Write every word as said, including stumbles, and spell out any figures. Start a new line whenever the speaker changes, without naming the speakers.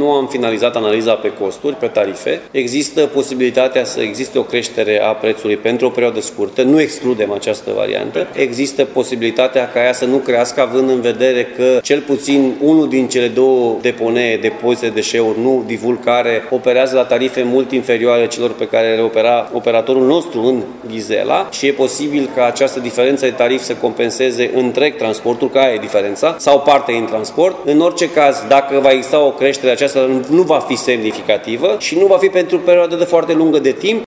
nu am finalizat analiza pe costuri, pe tarife. Există posibilitatea să existe o creștere a prețului pentru o perioadă scurtă, nu excludem această variantă. Există posibilitatea ca ea să nu crească, având în vedere că cel puțin unul din cele două deponee, depozite de deșeuri, nu divulcare, operează la tarife mult inferioare celor pe care le opera operatorul nostru în Ghizela și e posibil ca această diferență de tarif să compenseze întreg transportul, care e diferența, sau parte din transport. În orice caz, dacă va exista o creștere, aceasta nu va fi semnificativă și nu va fi pentru o perioadă de foarte lungă de timp.